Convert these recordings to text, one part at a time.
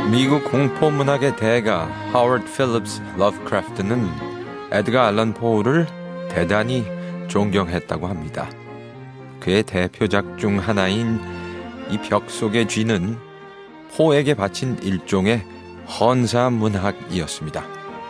미국 공포문학의 대가 하워드 필립스 러브크래프트는 에드가 앨런 포를 대단히 존경했다고 합니다. 그의 대표작 중 하나인 이 벽 속의 쥐는 포에게 바친 일종의 헌사문학이었습니다.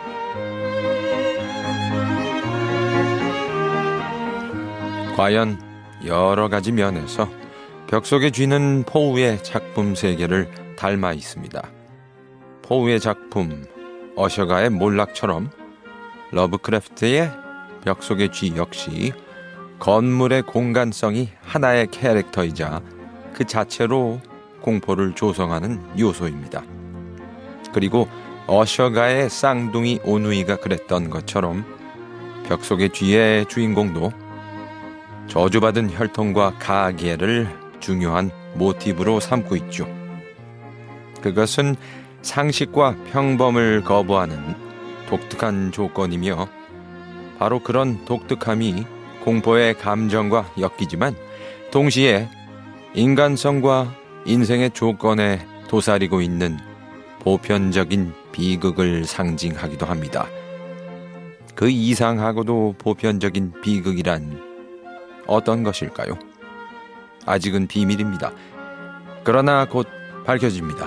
과연 여러 가지 면에서 벽 속의 쥐는 포우의 작품 세계를 닮아 있습니다. 포우의 작품 어셔가의 몰락처럼 러브크래프트의 벽 속의 쥐 역시 건물의 공간성이 하나의 캐릭터이자 그 자체로 공포를 조성하는 요소입니다. 그리고 어셔가의 쌍둥이 오누이가 그랬던 것처럼 벽 속의 쥐의 주인공도 저주받은 혈통과 가계를 중요한 모티브로 삼고 있죠. 그것은 상식과 평범을 거부하는 독특한 조건이며 바로 그런 독특함이 공포의 감정과 엮이지만 동시에 인간성과 인생의 조건에 도사리고 있는 보편적인 비극을 상징하기도 합니다. 그 이상하고도 보편적인 비극이란 어떤 것일까요? 아직은 비밀입니다. 그러나 곧 밝혀집니다.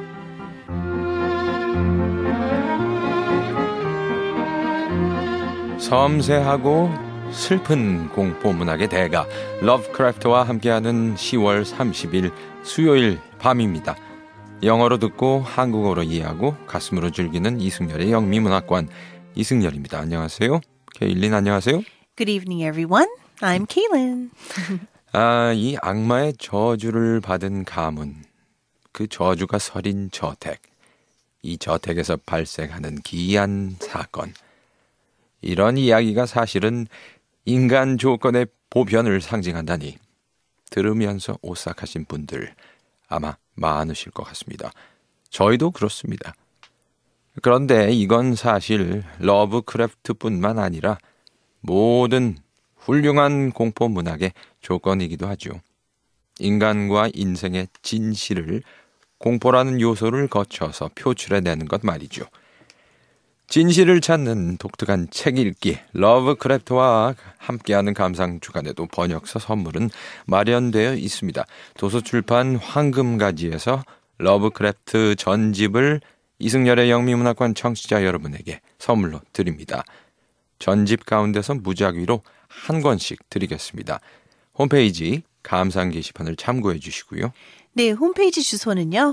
섬세하고 슬픈 공포문학의 대가 러브크래프트와 함께하는 10월 30일 수요일 밤입니다. 영어로 듣고 한국어로 이해하고 가슴으로 즐기는 이승열의 영미문학관 이승열입니다. 안녕하세요. 케일린 안녕하세요. Good evening, everyone. I'm Kaylin. 이 악마의 저주를 받은 가문, 그 저주가 서린 저택, 이 저택에서 발생하는 기이한 사건, 이런 이야기가 사실은 인간 조건의 보편을 상징한다니 들으면서 오싹하신 분들 아마 많으실 것 같습니다. 저희도 그렇습니다. 그런데 이건 사실 러브크래프트뿐만 아니라 모든 훌륭한 공포문학의 조건이기도 하죠. 인간과 인생의 진실을 공포라는 요소를 거쳐서 표출해내는 것 말이죠. 진실을 찾는 독특한 책 읽기, 러브크래프트와 함께하는 감상 주간에도 번역서 선물은 마련되어 있습니다. 도서출판 황금가지에서 러브크래프트 전집을 이승열의 영미문학관 청취자 여러분에게 선물로 드립니다. 전집 가운데서 무작위로 한 권씩 드리겠습니다. 홈페이지 감상 게시판을 참고해 주시고요. 네, 홈페이지 주소는요.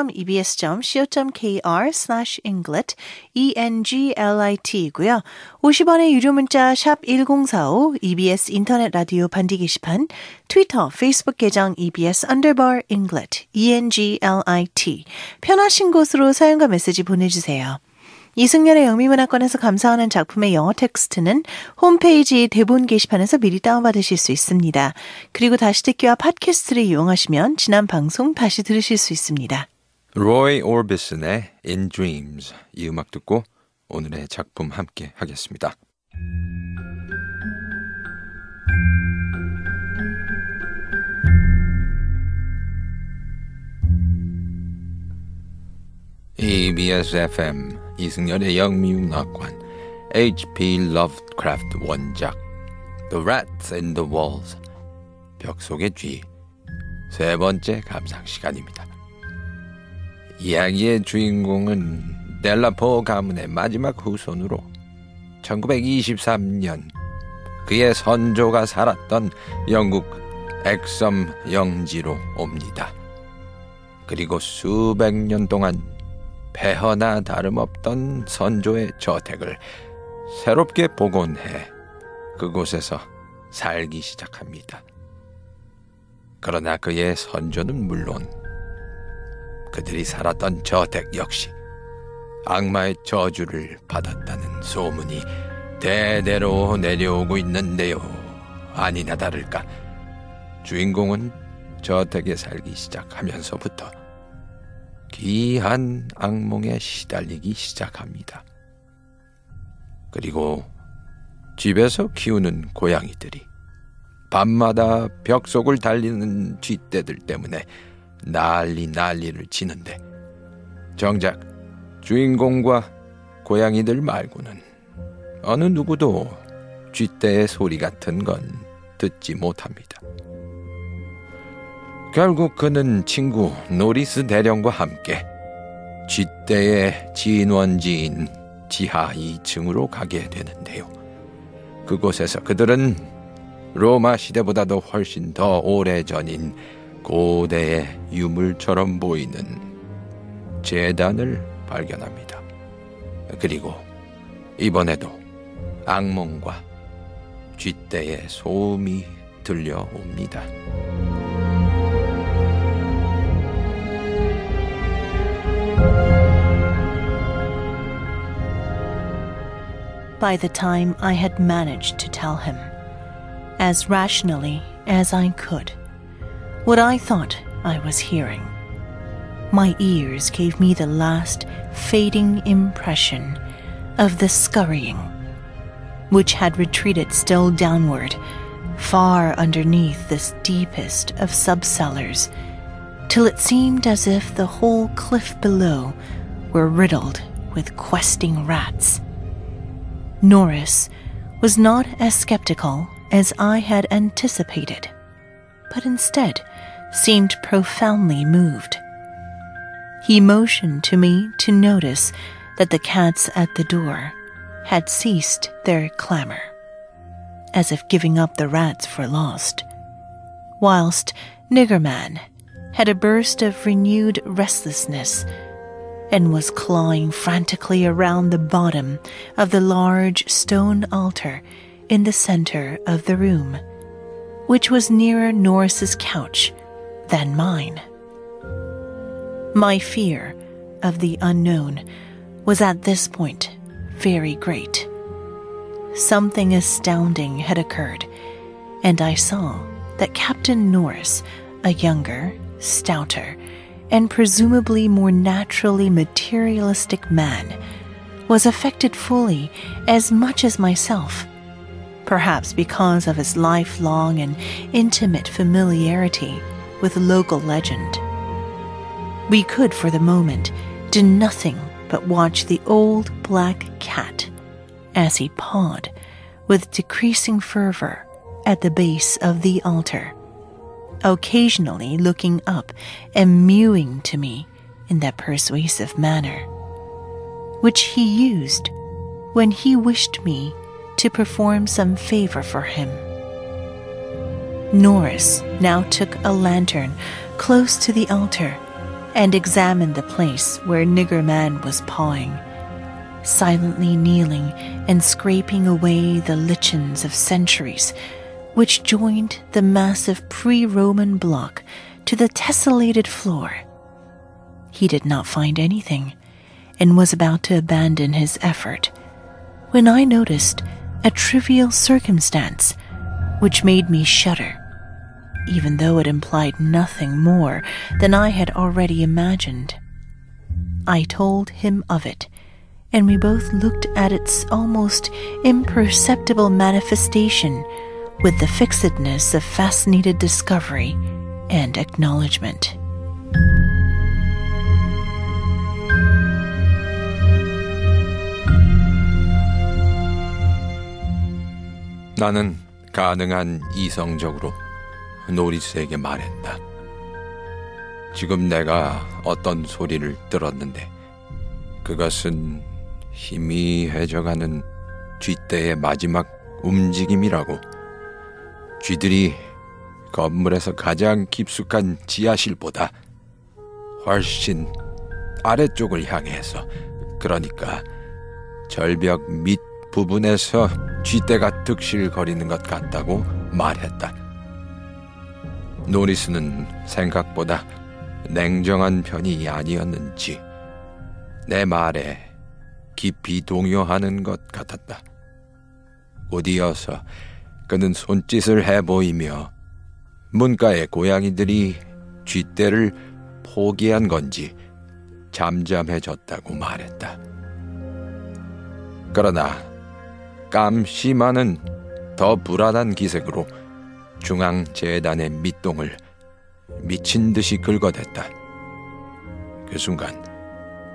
home.ebs.co.kr/englit, ENGLIT이고요. 50원의 유료 문자 샵 1045, EBS 인터넷 라디오 반디 게시판, 트위터, 페이스북 계정 EBS_Englit, ENGLIT. 편하신 곳으로 사연과 메시지 보내주세요. 이승열의 영미문학관에서 감상하는 작품의 영어 텍스트는 홈페이지 대본 게시판에서 미리 다운받으실 수 있습니다. 그리고 다시 듣기와 팟캐스트를 이용하시면 지난 방송 다시 들으실 수 있습니다. 로이 오비슨의 In Dreams, 이 음악 듣고 오늘의 작품 함께 하겠습니다. EBS FM 이승열의 영미문학관 H.P. Lovecraft 원작 The Rats in the Walls 벽 속의 쥐 세 번째 감상 시간입니다. 이야기의 주인공은 델라포 가문의 마지막 후손으로 1923년 그의 선조가 살았던 영국 엑섬 영지로 옵니다. 그리고 수백 년 동안 폐허나 다름없던 선조의 저택을 새롭게 복원해 그곳에서 살기 시작합니다. 그러나 그의 선조는 물론 그들이 살았던 저택 역시 악마의 저주를 받았다는 소문이 대대로 내려오고 있는데요. 아니나 다를까 주인공은 저택에 살기 시작하면서부터 기이한 악몽에 시달리기 시작합니다. 그리고 집에서 키우는 고양이들이 밤마다 벽 속을 달리는 쥐떼들 때문에 난리를 치는데 정작 주인공과 고양이들 말고는 어느 누구도 쥐떼의 소리 같은 건 듣지 못합니다. 결국 그는 친구 노리스 대령과 함께 쥐떼의 진원지인 지하 2층으로 가게 되는데요. 그곳에서 그들은 로마 시대보다도 훨씬 더 오래전인 고대의 유물처럼 보이는 제단을 발견합니다. 그리고 이번에도 악몽과 쥐떼의 소음이 들려옵니다. By the time I had managed to tell him, as rationally as I could, what I thought I was hearing, my ears gave me the last fading impression of the scurrying, which had retreated still downward, far underneath this deepest of subcellars, till it seemed as if the whole cliff below were riddled with questing rats. Norris was not as skeptical as I had anticipated, but instead seemed profoundly moved. He motioned to me to notice that the cats at the door had ceased their clamor, as if giving up the rats for lost, whilst Niggerman had a burst of renewed restlessness and was clawing frantically around the bottom of the large stone altar in the center of the room, which was nearer Norris's couch than mine. My fear of the unknown was at this point very great. Something astounding had occurred, and I saw that Captain Norris, a younger, stouter, and presumably more naturally materialistic man, was affected fully as much as myself, perhaps because of his lifelong and intimate familiarity with local legend. We could, for the moment, do nothing but watch the old black cat as he pawed with decreasing fervor at the base of the altar, occasionally looking up and mewing to me in that persuasive manner, which he used when he wished me to perform some favor for him. Norris now took a lantern close to the altar and examined the place where Niggerman was pawing, silently kneeling and scraping away the lichens of centuries which joined the massive pre-Roman block to the tessellated floor. He did not find anything, and was about to abandon his effort, when I noticed a trivial circumstance which made me shudder, even though it implied nothing more than I had already imagined. I told him of it, and we both looked at its almost imperceptible manifestation with the fixedness of fascinated discovery and acknowledgement. 나는 가능한 이성적으로 노리스에게 말했다. 지금 내가 어떤 소리를 들었는데 그것은 희미해져가는 쥐떼의 마지막 움직임이라고. 쥐들이 건물에서 가장 깊숙한 지하실보다 훨씬 아래쪽을 향해서, 그러니까 절벽 밑 부분에서 쥐떼가 득실거리는 것 같다고 말했다. 노리스는 생각보다 냉정한 편이 아니었는지 내 말에 깊이 동요하는 것 같았다. 곧이어서 그는 손짓을 해보이며 문가의 고양이들이 쥐떼를 포기한 건지 잠잠해졌다고 말했다. 그러나 깜시만은 더 불안한 기색으로 중앙 재단의 밑동을 미친 듯이 긁어댔다. 그 순간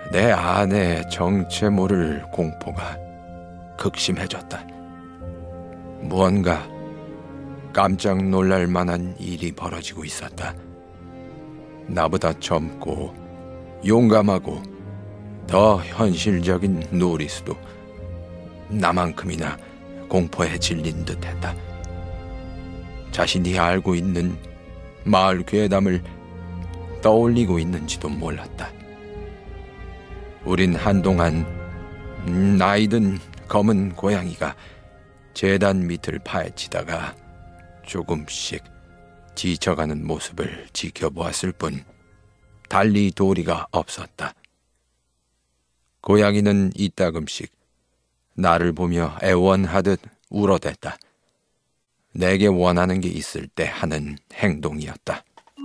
내 안에 정체 모를 공포가 극심해졌다. 무언가 깜짝 놀랄 만한 일이 벌어지고 있었다. 나보다 젊고 용감하고 더 현실적인 노리스도 나만큼이나 공포에 질린 듯했다. 자신이 알고 있는 마을 괴담을 떠올리고 있는지도 몰랐다. 우린 한동안 나이든 검은 고양이가 제단 밑을 파헤치다가 조금씩 지쳐가는 모습을 지켜보았을 뿐 달리 도리가 없었다. 고양이는 이따금씩 나를 보며 애원하듯 울어댔다. 내게 원하는 게 있을 때 하는 행동이었다.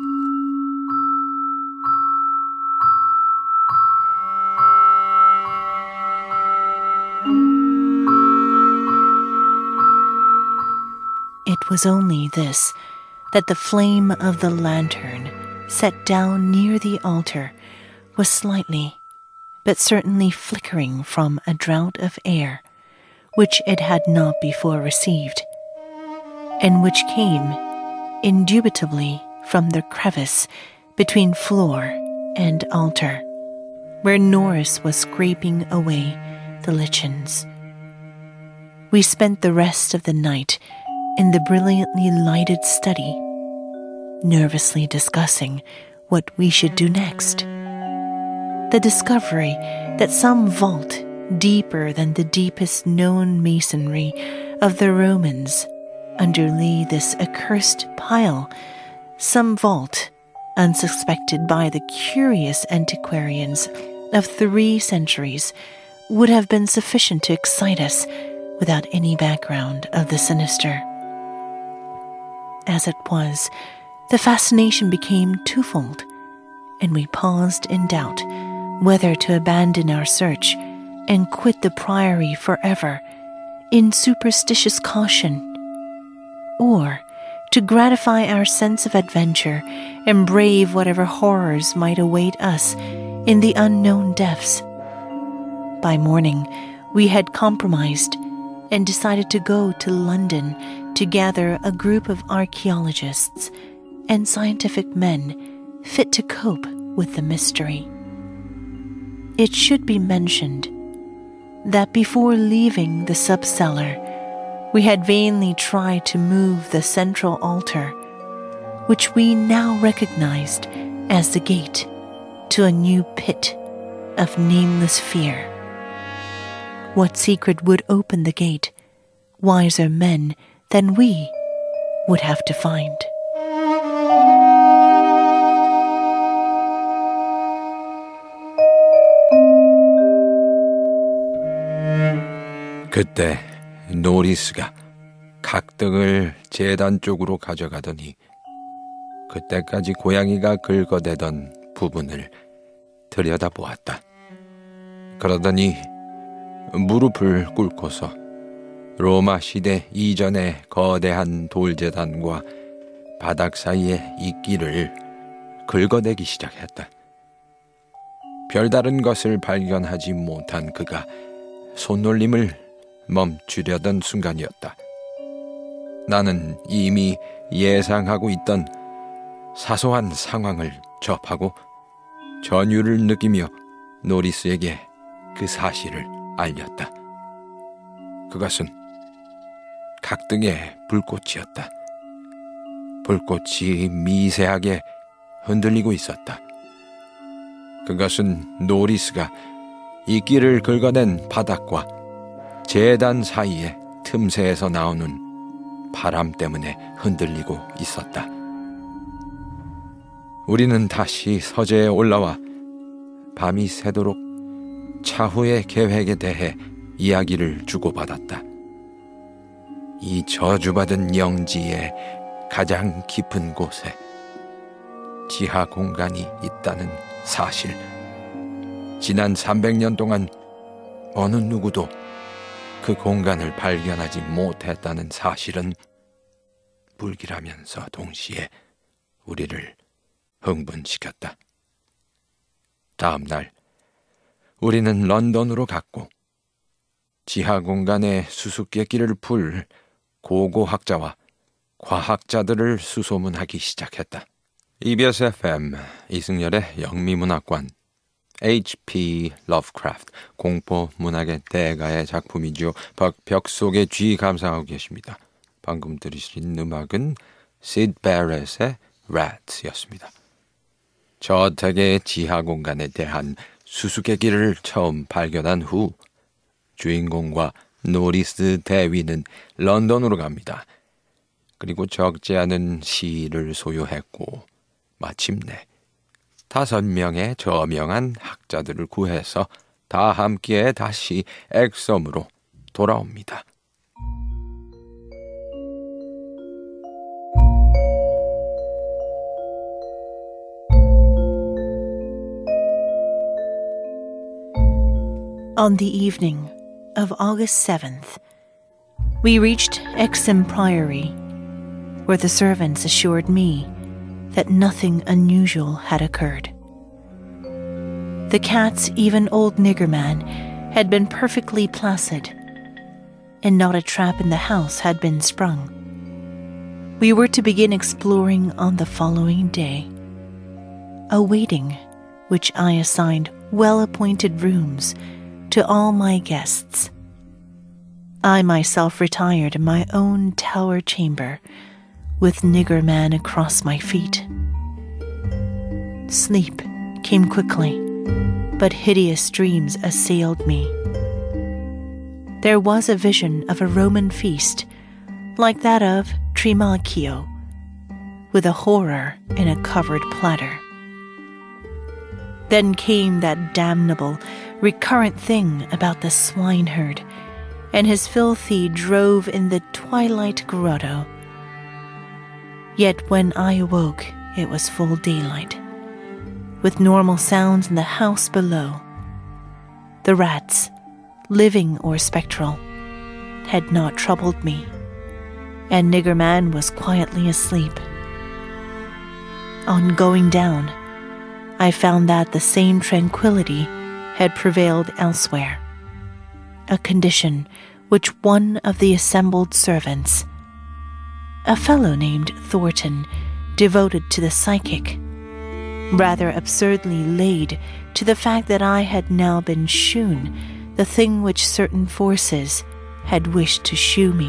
It was only this, that the flame of the lantern set down near the altar was slightly, but certainly flickering from a draught of air, which it had not before received, and which came, indubitably, from the crevice between floor and altar, where Norris was scraping away the lichens. We spent the rest of the night in the brilliantly lighted study, nervously discussing what we should do next. The discovery that some vault deeper than the deepest known masonry of the Romans underlay this accursed pile, some vault unsuspected by the curious antiquarians of 3 centuries, would have been sufficient to excite us without any background of the sinister. As it was, the fascination became twofold, and we paused in doubt whether to abandon our search and quit the priory forever in superstitious caution, or to gratify our sense of adventure and brave whatever horrors might await us in the unknown depths. By morning, we had compromised and decided to go to London to gather a group of archaeologists and scientific men fit to cope with the mystery. It should be mentioned that before leaving the subcellar, we had vainly tried to move the central altar, which we now recognized as the gate to a new pit of nameless fear. What secret would open the gate, wiser men than we would have to find. 그때 노리스가 각등을 제단 쪽으로 가져가더니 그때까지 고양이가 긁어대던 부분을 들여다보았다. 그러더니 무릎을 꿇고서 로마 시대 이전의 거대한 돌제단과 바닥 사이의 이끼를 긁어대기 시작했다. 별다른 것을 발견하지 못한 그가 손놀림을 멈추려던 순간이었다. 나는 이미 예상하고 있던 사소한 상황을 접하고 전율을 느끼며 노리스에게 그 사실을 알렸다. 그것은 각등의 불꽃이었다. 불꽃이 미세하게 흔들리고 있었다. 그것은 노리스가 이끼를 긁어낸 바닥과 제단 사이의 틈새에서 나오는 바람 때문에 흔들리고 있었다. 우리는 다시 서재에 올라와 밤이 새도록 차후의 계획에 대해 이야기를 주고받았다. 이 저주받은 영지의 가장 깊은 곳에 지하 공간이 있다는 사실, 지난 300년 동안 어느 누구도 그 공간을 발견하지 못했다는 사실은 불길하면서 동시에 우리를 흥분시켰다. 다음 날 우리는 런던으로 갔고 지하 공간에 수수께끼를 풀 고고학자와 과학자들을 수소문하기 시작했다. EBS FM 이승열의 영미문학관 H.P. 러브크래프트 공포문학의 대가의 작품이죠. 벽속의 쥐 감상하고 계십니다. 방금 들으신 음악은 시드 베렛의 Rats였습니다. 저택의 지하 공간에 대한 수수께끼를 처음 발견한 후 주인공과 노리스 대위는 런던으로 갑니다. 그리고 적지 않은 시를 소유했고 마침내 5명의 저명한 학자들을 구해서 다 함께 다시 엑섬으로 돌아옵니다. On the evening of August 7th, we reached Exham Priory, where the servants assured me that nothing unusual had occurred. The cats, even old Niggerman, had been perfectly placid, and not a trap in the house had been sprung. We were to begin exploring on the following day, a waiting which I assigned well-appointed rooms to all my guests. I myself retired in my own tower chamber, with Niggerman across my feet. Sleep came quickly, but hideous dreams assailed me. There was a vision of a Roman feast, like that of Trimalchio, with a horror in a covered platter. Then came that damnable, recurrent thing about the swineherd and his filthy drove in the twilight grotto. Yet when I awoke, it was full daylight, with normal sounds in the house below. The rats, living or spectral, had not troubled me, and Niggerman was quietly asleep. On going down, I found that the same tranquility had prevailed elsewhere, a condition which one of the assembled servants, a fellow named Thornton, devoted to the psychic, rather absurdly laid to the fact that I had now been shewn the thing which certain forces had wished to shew me.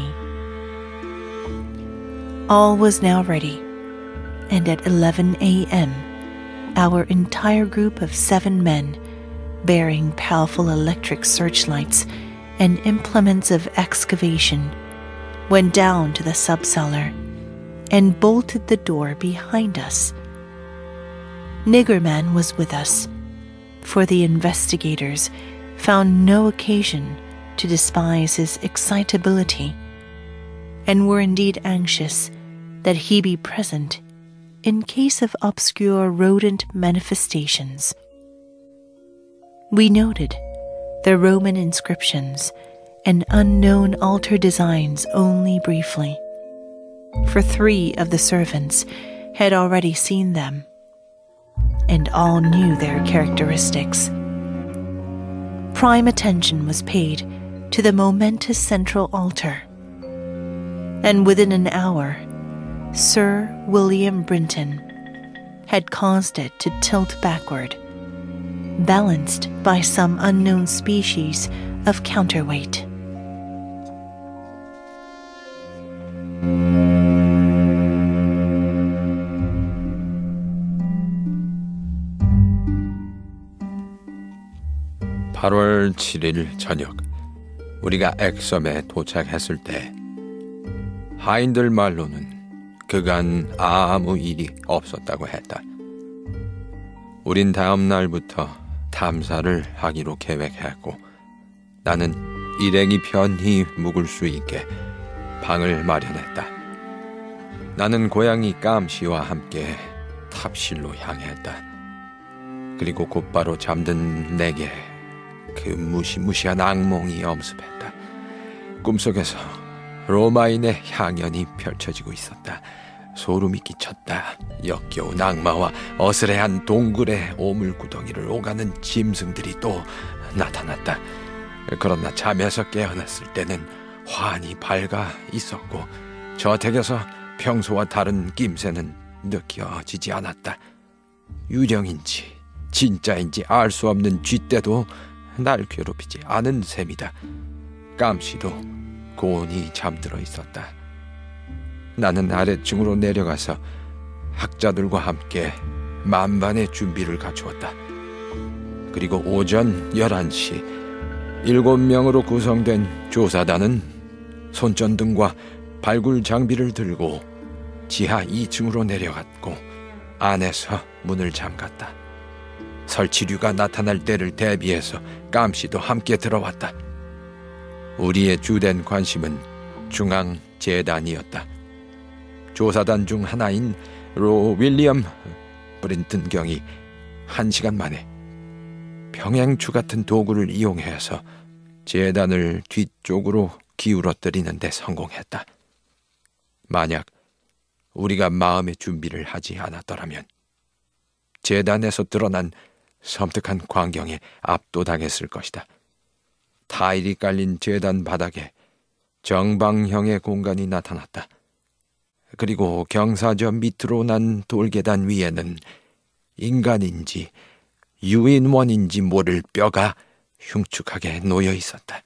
All was now ready, and at 11 a.m., our entire group of 7 men, bearing powerful electric searchlights and implements of excavation, went down to the subcellar and bolted the door behind us. Niggerman was with us, for the investigators found no occasion to despise his excitability, and were indeed anxious that he be present in case of obscure rodent manifestations. We noted the Roman inscriptions and unknown altar designs only briefly, for 3 of the servants had already seen them, and all knew their characteristics. Prime attention was paid to the momentous central altar, and within an hour, Sir William Brinton had caused it to tilt backward, balanced by some unknown species of counterweight. (8월 7일) 저녁, 우리가 엑섬에 도착했을 때 하인들 말로는 그간 아무 일이 없었다고 했다. 우린 다음 날부터 탐사를 하기로 계획했고, 나는 일행이 편히 묵을 수 있게 방을 마련했다. 나는 고양이 깜시와 함께 탑실로 향했다. 그리고 곧바로 잠든 내게 그 무시무시한 악몽이 엄습했다. 꿈속에서 로마인의 향연이 펼쳐지고 있었다. 소름이 끼쳤다. 역겨운 악마와 어스레한 동굴의 오물구덩이를 오가는 짐승들이 또 나타났다. 그러나 잠에서 깨어났을 때는 환히 밝아 있었고 저 댁에서 평소와 다른 낌새는 느껴지지 않았다. 유령인지 진짜인지 알 수 없는 쥐떼도 날 괴롭히지 않은 셈이다. 깜시도 곤히 잠들어 있었다. 나는 아래층으로 내려가서 학자들과 함께 만반의 준비를 갖추었다. 그리고 오전 11시 7명으로 구성된 조사단은 손전등과 발굴 장비를 들고 지하 2층으로 내려갔고 안에서 문을 잠갔다. 설치류가 나타날 때를 대비해서 깜시도 함께 들어왔다. 우리의 주된 관심은 중앙재단이었다. 조사단 중 하나인 로 윌리엄 브린튼 경이 1시간 만에 평행추 같은 도구를 이용해서 재단을 뒤쪽으로 기울어뜨리는 데 성공했다. 만약 우리가 마음의 준비를 하지 않았더라면 재단에서 드러난 섬뜩한 광경에 압도당했을 것이다. 타일이 깔린 재단 바닥에 정방형의 공간이 나타났다. 그리고 경사저 밑으로 난 돌계단 위에는 인간인지 유인원인지 모를 뼈가 흉측하게 놓여 있었다.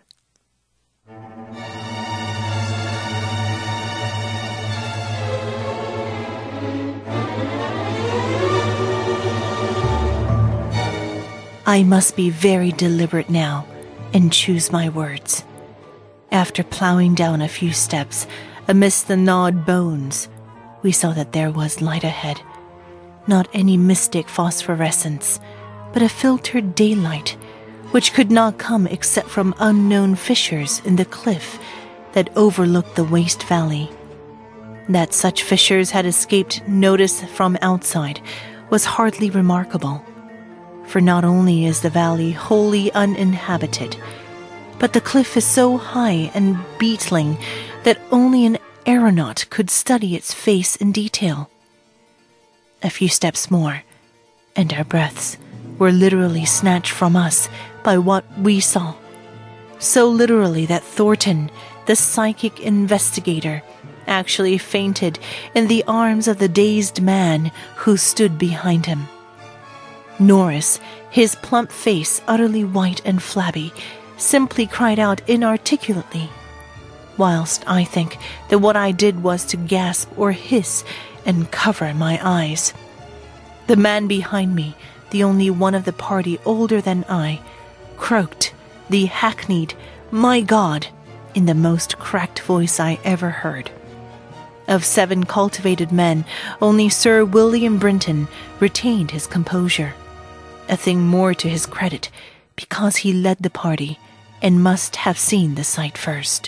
I must be very deliberate now and choose my words. After plowing down a few steps amidst the gnawed bones, we saw that there was light ahead. Not any mystic phosphorescence, but a filtered daylight, which could not come except from unknown fissures in the cliff that overlooked the waste valley. That such fissures had escaped notice from outside was hardly remarkable, for not only is the valley wholly uninhabited, but the cliff is so high and beetling that only an aeronaut could study its face in detail. A few steps more, and our breaths were literally snatched from us by what we saw. So literally that Thornton, the psychic investigator, actually fainted in the arms of the dazed man who stood behind him. Norris, his plump face utterly white and flabby, simply cried out inarticulately, whilst I think that what I did was to gasp or hiss and cover my eyes. The man behind me, the only one of the party older than I, croaked the hackneyed, "My God," in the most cracked voice I ever heard. Of 7 cultivated men, only Sir William Brinton retained his composure, a thing more to his credit because he led the party and must have seen the sight first.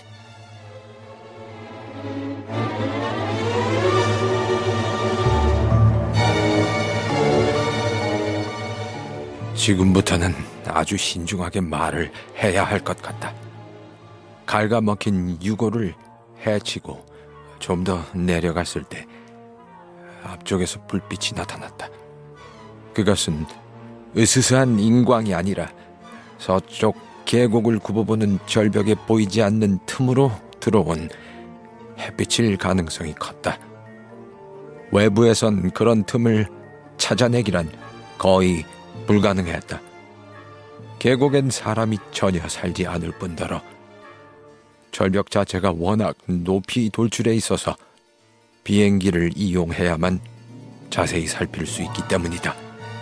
지금부터는 아주 신중하게 말을 해야 할 것 같다. 갉아먹힌 유골을 해치고 좀 더 내려갔을 때 앞쪽에서 불빛이 나타났다. 그것은 으스스한 인광이 아니라 서쪽 계곡을 굽어보는 절벽에 보이지 않는 틈으로 들어온 햇빛일 가능성이 컸다. 외부에선 그런 틈을 찾아내기란 거의 불가능했다. 계곡엔 사람이 전혀 살지 않을 뿐더러 절벽 자체가 워낙 높이 돌출해 있어서 비행기를 이용해야만 자세히 살필 수 있기 때문이다.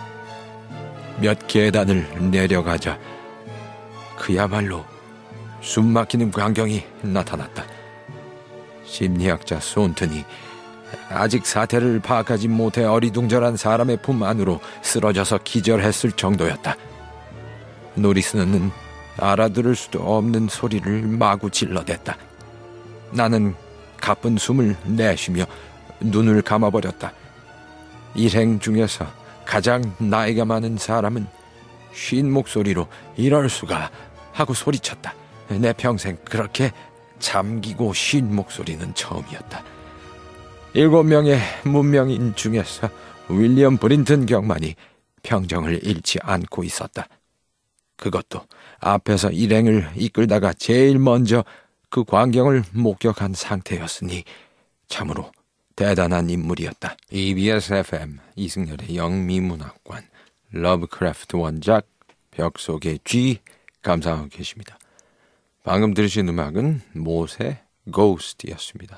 몇 계단을 내려가자 그야말로 숨막히는 광경이 나타났다. 심리학자 손튼이 아직 사태를 파악하지 못해 어리둥절한 사람의 품 안으로 쓰러져서 기절했을 정도였다. 노리스는 알아들을 수도 없는 소리를 마구 질러댔다. 나는 가쁜 숨을 내쉬며 눈을 감아버렸다. 일행 중에서 가장 나이가 많은 사람은 쉰 목소리로 "이럴 수가" 하고 소리쳤다. 내 평생 그렇게 잠기고 쉰 목소리는 처음이었다. 7명의 문명인 중에서 윌리엄 브린튼 경만이 평정을 잃지 않고 있었다. 그것도 앞에서 일행을 이끌다가 제일 먼저 그 광경을 목격한 상태였으니 참으로 대단한 인물이었다. EBS FM 이승열의 영미문학관, 러브크래프트 원작, 벽 속의 쥐 감상하고 계십니다. 방금 들으신 음악은 모세 고스트였습니다.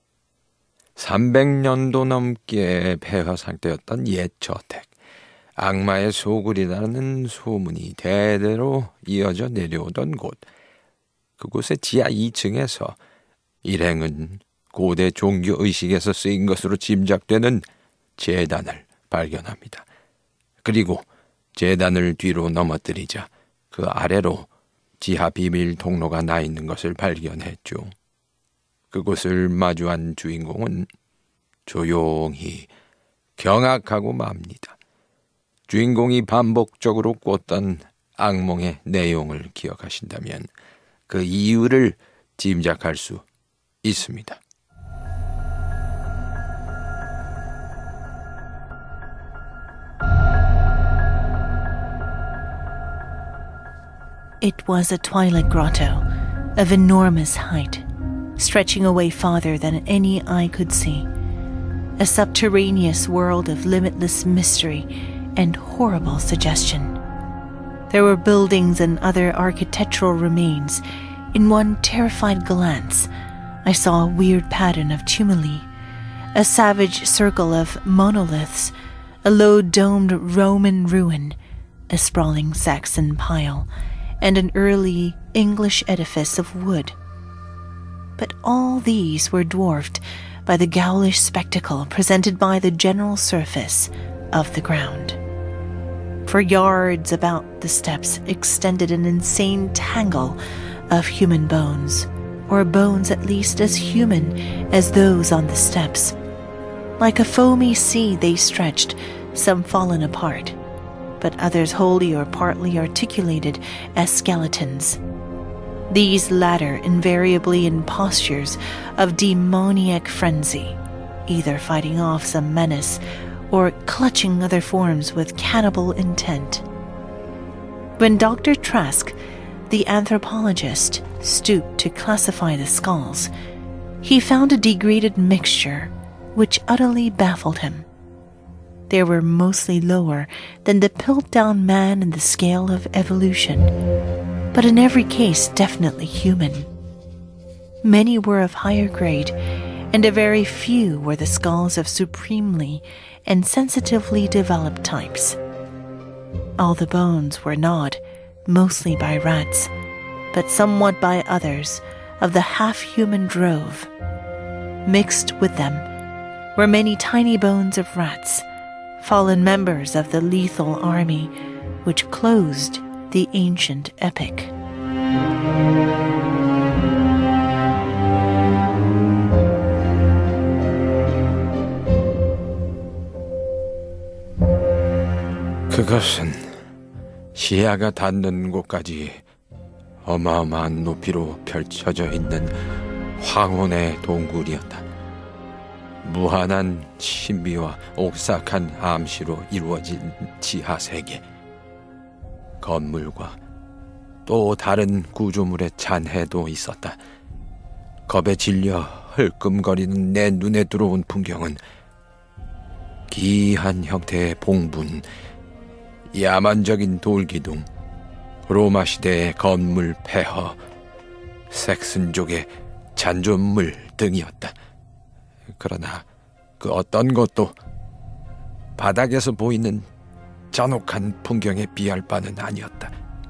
300년도 넘게 폐허 상태였던 옛 저택, 악마의 소굴이라는 소문이 대대로 이어져 내려오던 곳, 그곳의 지하 2층에서 일행은 고대 종교의식에서 쓰인 것으로 짐작되는 제단을 발견합니다. 그리고 제단을 뒤로 넘어뜨리자 그 아래로 지하 비밀 통로가 나 있는 것을 발견했죠. 그곳을 마주한 주인공은 조용히 경악하고 맙니다. 주인공이 반복적으로 꿨던 악몽의 내용을 기억하신다면 그 이유를 짐작할 수 있습니다. It was a twilight grotto of enormous height, stretching away farther than any eye could see. A subterraneous world of limitless mystery and horrible suggestion. There were buildings and other architectural remains. In one terrified glance, I saw a weird pattern of tumuli, a savage circle of monoliths, a low-domed Roman ruin, a sprawling Saxon pile, and an early English edifice of wood. But all these were dwarfed by the ghoulish spectacle presented by the general surface of the ground. For yards about the steps extended an insane tangle of human bones, or bones at least as human as those on the steps. Like a foamy sea they stretched, some fallen apart, but others wholly or partly articulated as skeletons. These latter invariably in postures of demoniac frenzy, either fighting off some menace or clutching other forms with cannibal intent. When Dr. Trask, the anthropologist, stooped to classify the skulls, he found a degraded mixture which utterly baffled him. They were mostly lower than the Piltdown man in the scale of evolution, but in every case definitely human. Many were of higher grade, and a very few were the skulls of supremely and sensitively developed types. All the bones were gnawed, mostly by rats, but somewhat by others of the half-human drove. Mixed with them were many tiny bones of rats, fallen members of the lethal army which closed the ancient epic. 그것은 시야가 닿는 곳까지 어마어마한 높이로 펼쳐져 있는 황혼의 동굴이었다. 무한한 신비와 옥삭한 암시로 이루어진 지하세계. 건물과 또 다른 구조물의 잔해도 있었다. 겁에 질려 흘끔거리는 내 눈에 들어온 풍경은 기이한 형태의 봉분, 야만적인 돌기둥, 로마 시대의 건물 폐허, 섹슨족의 잔존물 등이었다. 그러나 그 어떤 것도 바닥에서 보이는 잔혹한 풍경에 비할 바는 아니었다.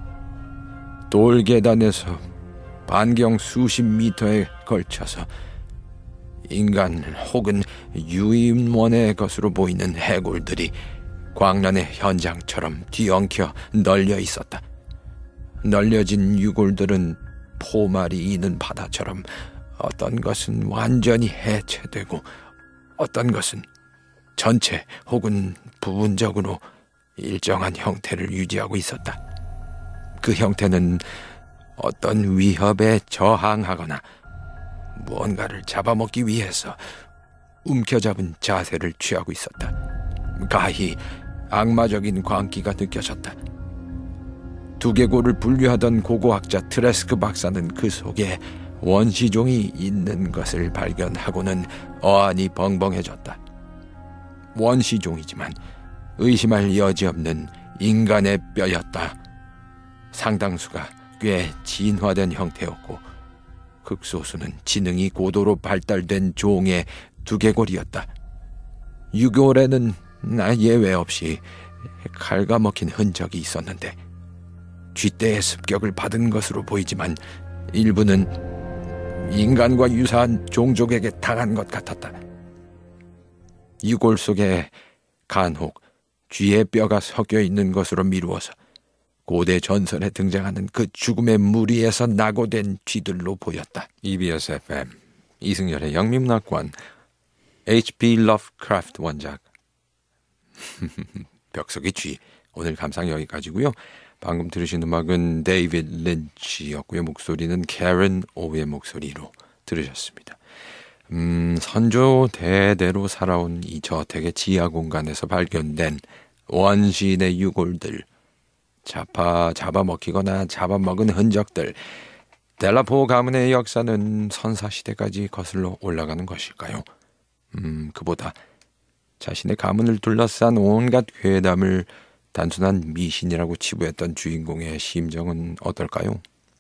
돌계단에서 반경 수십 미터에 걸쳐서 인간 혹은 유인원의 것으로 보이는 해골들이 광란의 현장처럼 뒤엉켜 널려 있었다. 널려진 유골들은 포말이 이는 바다처럼 어떤 것은 완전히 해체되고 어떤 것은 전체 혹은 부분적으로 일정한 형태를 유지하고 있었다. 그 형태는 어떤 위협에 저항하거나 무언가를 잡아먹기 위해서 움켜잡은 자세를 취하고 있었다. 가히 악마적인 광기가 느껴졌다. 두개골을 분류하던 고고학자 트레스크 박사는 그 속에 원시종이 있는 것을 발견하고는 어안이 벙벙해졌다. 원시종이지만 의심할 여지 없는 인간의 뼈였다. 상당수가 꽤 진화된 형태였고 극소수는 지능이 고도로 발달된 종의 두개골이었다. 유골에는 나 예외 없이 갉아먹힌 흔적이 있었는데 쥐떼의 습격을 받은 것으로 보이지만 일부는 인간과 유사한 종족에게 당한 것 같았다. 유골 속에 간혹 쥐의 뼈가 섞여 있는 것으로 미루어서 고대 전설에 등장하는 그 죽음의 무리에서 낙오된 쥐들로 보였다. EBS FM 이승열의 영미문학관 H.P. 러브크래프트 원작 벽속의 쥐. 오늘 감상 여기까지고요. 방금 들으신 음악은 데이비드 린치였고요. 목소리는 캐런 오의 목소리로 들으셨습니다. 선조 대대로 살아온 이 저택의 지하 공간에서 발견된 원시인의 유골들, 잡아먹히거나 잡아먹은 흔적들, 델라포 가문의 역사는 선사시대까지 거슬러 올라가는 것일까요? 그보다 자신의 가문을 둘러싼 온갖 괴담을 단순한 미신이라고 치부했던 주인공의 심정은 어떨까요?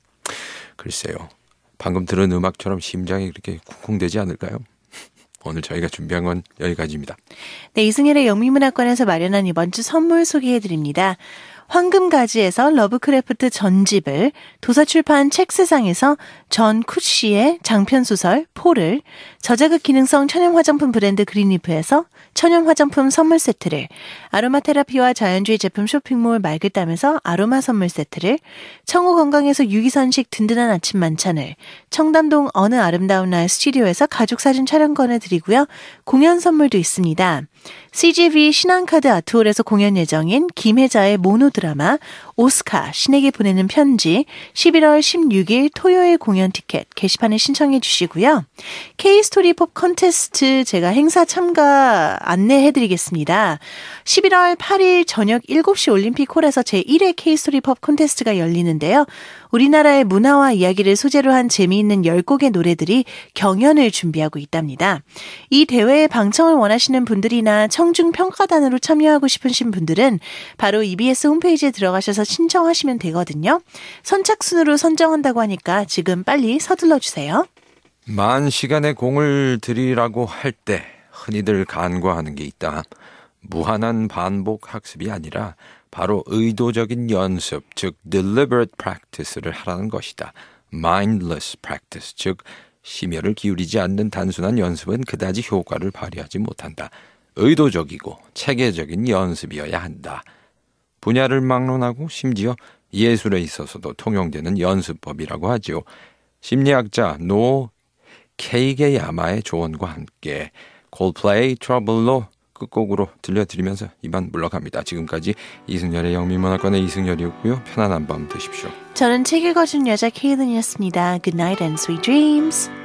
글쎄요. 방금 들은 음악처럼 심장이 그렇게 쿵쿵대지 않을까요? 오늘 저희가 준비한 건 여기까지입니다. 네, 이승열의 영미문학관에서 마련한 이번 주 선물 소개해드립니다. 황금가지에서 러브크래프트 전집을, 도서출판 책세상에서 전 쿠시의 장편소설 포를, 저자극 기능성 천연화장품 브랜드 그린리프에서 천연화장품 선물 세트를, 아로마 테라피와 자연주의 제품 쇼핑몰 말글담에서 아로마 선물 세트를, 청호 건강에서 유기선식 든든한 아침 만찬을, 청담동 어느 아름다운 날 스튜디오에서 가족사진 촬영권을 드리고요. 공연 선물도 있습니다. CGV 신한카드 아트홀에서 공연 예정인 김혜자의 모노드라마 오스카 신에게 보내는 편지 11월 16일 토요일 공연 티켓 게시판에 신청해 주시고요. K-스토리 팝 콘테스트 제가 행사 참가 안내해 드리겠습니다. 11월 8일 저녁 7시 올림픽홀에서 제1회 K-스토리 팝 콘테스트가 열리는데요. 우리나라의 문화와 이야기를 소재로 한 재미있는 10곡의 노래들이 경연을 준비하고 있답니다. 이 대회에 방청을 원하시는 분들이나 청중평가단으로 참여하고 싶으신 분들은 바로 EBS 홈페이지에 들어가셔서 신청하시면 되거든요. 선착순으로 선정한다고 하니까 지금 빨리 서둘러 주세요. 만 시간의 공을 들이라고 할 때 흔히들 간과하는 게 있다. 무한한 반복 학습이 아니라 바로 의도적인 연습, 즉 deliberate practice를 하라는 것이다. mindless practice, 즉 심혈을 기울이지 않는 단순한 연습은 그다지 효과를 발휘하지 못한다. 의도적이고 체계적인 연습이어야 한다. 분야를 막론하고 심지어 예술에 있어서도 통용되는 연습법이라고 하죠. 심리학자 노 케이게야마의 조언과 함께 콜플레이 트러블로 끝곡으로 들려드리면서 이만 물러갑니다. 지금까지 이승열의 영미문학관의 이승열이었고요. 편안한 밤 되십시오. 저는 책 읽어준 여자 케이든이었습니다. Good night and sweet dreams.